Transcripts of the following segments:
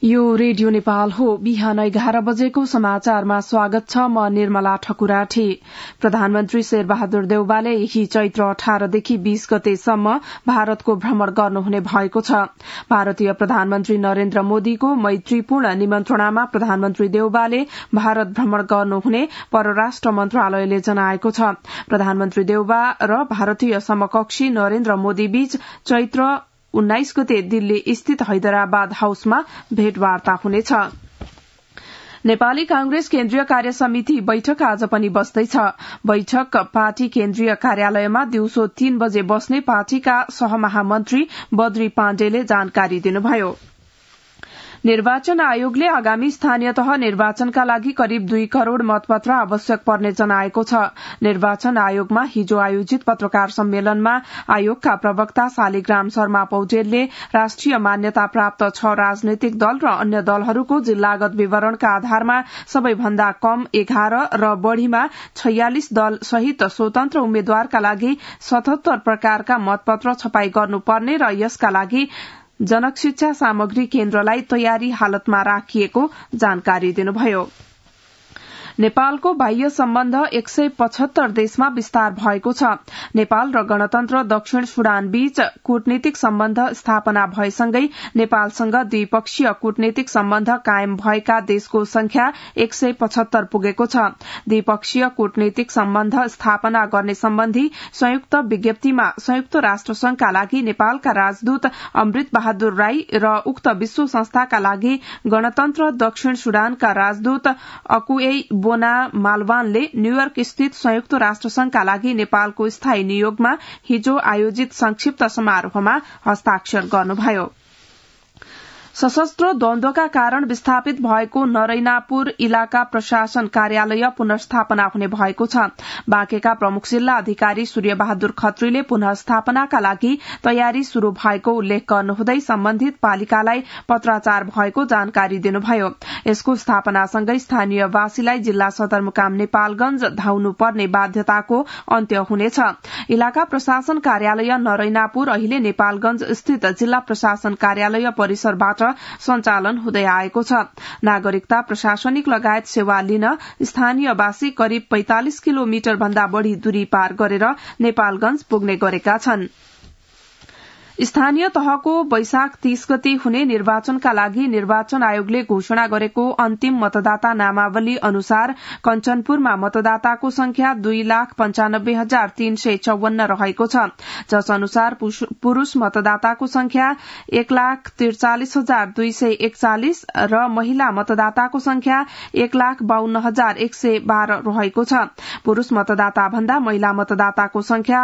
यो रेडियो नेपाल हो। बिहान 11 बजेको समाचारमा स्वागत छ। म निर्मला ठकुराठी। प्रधानमन्त्री शेरबहादुर देउवाले यही चैत्र 18 देखि 20 गतेसम्म भारतको भ्रमण गर्नुहुने भएको छ। भारतीय प्रधानमन्त्री नरेन्द्र मोदीको मैत्रीपूर्ण निमन्त्रणामा प्रधानमन्त्री देउवाले भारत भ्रमण गर्नुहुने परराष्ट्र मन्त्रालयले जनाएको छ। प्रधानमन्त्री देउवा र भारतीय समकक्षी नरेन्द्र मोदी बीच चैत्र 19 गते दिल्ली स्थित हैदराबाद हाउसमा भेटवार्ता हुनेछ। नेपाली कांग्रेस केन्द्रीय कार्य समिति बैठक आज पनि बस्दैछ। बैठक पार्टी केन्द्रीय कार्यालयमा दिउँसो 3 बजे बस्ने पार्टीका सहमहामन्त्री बद्री पाण्डेले जानकारी दिनुभयो। निर्वाचन आयोगले आगामी स्थानीय तह निर्वाचनका लागि करिब 2 करोड़ मतपत्र आवश्यक पर्ने जनाएको छ। निर्वाचन आयोगमा हिजो आयोजित पत्रकार सम्मेलनमा आयोगका प्रवक्ता शालिग्राम शर्मा पौडेलले राष्ट्रिय मान्यता प्राप्त 6 राजनैतिक दल र अन्य दलहरूको जिल्लागत विवरणका आधारमा सबैभन्दा कम 11 र बढ़ीमा 46 दल सहित स्वतन्त्र उम्मेद्वारका लागि 77 प्रकारका मतपत्र छपाई गर्नुपर्ने र यसका लागि जनक शिक्षा सामग्री केन्द्रलाई तयारी हालतमा राखिएको जानकारी दिनुभयो। नेपालको बाह्य सम्बन्ध 175 देशमा विस्तार भएको छ। नेपाल र गणतन्त्र दक्षिण सुडान बीच कूटनीतिक सम्बन्ध स्थापना भएसँगै नेपालसँग द्विपक्षीय कूटनीतिक सम्बन्ध कायम भएका देशको संख्या 175 पुगेको छ। द्विपक्षीय कूटनीतिक सम्बन्ध स्थापना गर्ने सम्बन्धी संयुक्त विज्ञप्तिमा संयुक्त राष्ट्र संघका लागि नेपालका राजदूत अमृत बहादुर राई र उक्त विश्व संस्थाका लागि गणतन्त्र दक्षिण सुडानका राजदूत अकुए बोना मालवानले न्यूयोर्क स्थित संयुक्त राष्ट्र संघका लागि नेपालको स्थायी नियोगमा हिजो आयोजित संक्षिप्त समारोहमा हस्ताक्षर गर्नुभयो। सशस्त्र द्वन्द्वका कारण विस्थापित भएको नरैनापुर इलाका प्रशासन कार्यालय पुनर्स्थापना हुने भएको छ। बाँकेका प्रमुख जिल्ला अधिकारी सूर्यबहादुर खत्रीले पुनर्स्थापनाका लागि तयारी शुरू भएको उल्लेख गर्नुहुँदै सम्बन्धित पालिकालाई पत्राचार भएको जानकारी दिनुभयो। यसको स्थापनासँगै स्थानीयवासीलाई जिल्ला सदरमुकाम नेपालगंज धाउनुपर्ने बाध्यताको अन्त्य हुनेछ। इलाका प्रशासन कार्यालय नरैनापुर अहिले नेपालगंज स्थित जिल्ला प्रशासन कार्यालय परिसरबाट सञ्चालन हुँदै आएको छ। नागरिकता प्रशासनिक लगायत सेवा लिन स्थानीयवासी करिब 45 किलोमिटर भन्दा बढ़ी दूरी पार गरेर नेपालगंज पुग्ने गरेका छन्। स्थानीय तहको वैशाख 30 गते हुने निर्वाचनका लागि निर्वाचन आयोगले घोषणा गरेको अन्तिम मतदाता नामावली अनुसार कञ्चनपुरमा मतदाताको संख्या 2,95,354 रहेको छ, जस अनुसार पुरूष मतदाताको संख्या 1,43,241 र महिला मतदाताको संख्या 1,52,112 रहेको छ। पुरूष मतदाता भन्दा महिला मतदाताको संख्या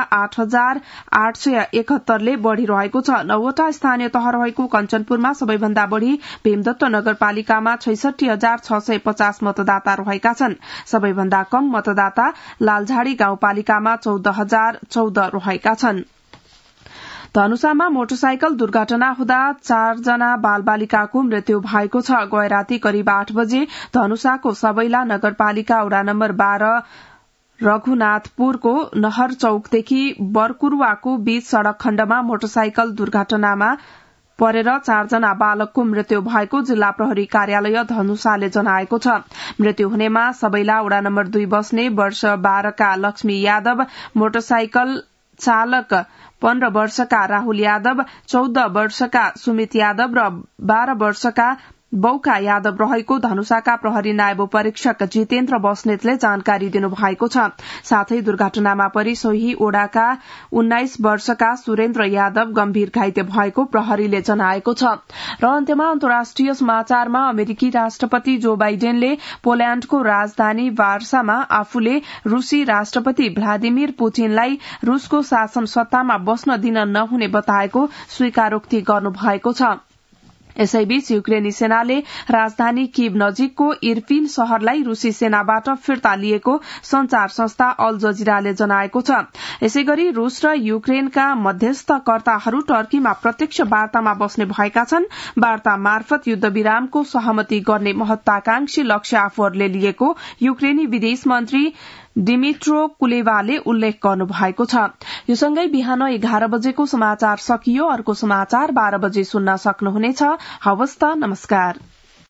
8,871 ले बढ़ी रहेको छ। 9वटा स्थानीय तह रहेको कञ्चनपुरमा सबैभन्दा बढ़ी भीमदत्त नगरपालिकामा 66,650 मतदाता रहेका छन्। सबैभन्दा कम मतदाता लालझाड़ी गाउँपालिकामा 14,014 रहेका छन्। धनुषामा मोटरसाइकल दुर्घटना हुँदा 4 जना बालबालिकाको मृत्यु भएको छ। गए राती करिब 8 बजे धनुषाको सबैला नगरपालिका वडा नम्बर 12 रघुनाथपुरको नहर चौकदेखि बरकुरुवाको बीच सड़क खण्डमा मोटरसाइकल दुर्घटनामा परेर 4 जना बालकको मृत्यु भएको जिल्ला प्रहरी कार्यालय धनुषाले जनाएको छ। मृत्यु हुनेमा सबैला वडा नम्बर 2 बस्ने वर्ष 12 का लक्ष्मी यादव, मोटरसाइकल चालक 15 वर्षका राहुल यादव, 14 वर्षका सुमित यादव र 12 वर्षका बौका यादव रहेको धनुषाका प्रहरी नायब परीक्षक जितेन्द्र बस्नेतले जानकारी दिनुभएको छ। साथै दुर्घटनामा परि सोही ओडाका 19 वर्षका सुरेन्द्र यादव गम्भीर घाइते भएको प्रहरीले जनाएको छ। र अन्त्यमा अन्तर्राष्ट्रिय समाचारमा अमेरिकी राष्ट्रपति जो बाइडेनले पोल्याण्डको राजधानी वार्सामा आफूले रूसी राष्ट्रपति भ्लादिमिर पुटिनलाई रूसको शासन सत्तामा बस्न दिन नहुने बताएको स्वीकारोक्ति गर्नुभएको छ। यसैबीच युक्रेनी सेनाले राजधानी कीव नजिकको इर्पिन शहरलाई रूसी सेनाबाट फिर्ता लिएको संचार संस्था अल जजिराले जनाएको छ। यसैगरी रूस र युक्रेनका मध्यस्थकर्ताहरू टर्कीमा प्रत्यक्ष वार्तामा बस्ने भएका छन्। वार्ता मार्फत युद्धविरामको सहमति गर्ने महत्वाकांक्षी लक्ष्य आफूहरूले लिएको युक्रेनी विदेश मन्त्री डिमिट्रो कुलेवाले उल्लेख गर्नु भएको छ। यो सँगै बिहान 11 बजेको समाचार सकियो। अर्को समाचार 12 बजे सुन्न सक्नुहुनेछ। हवस् त, नमस्कार।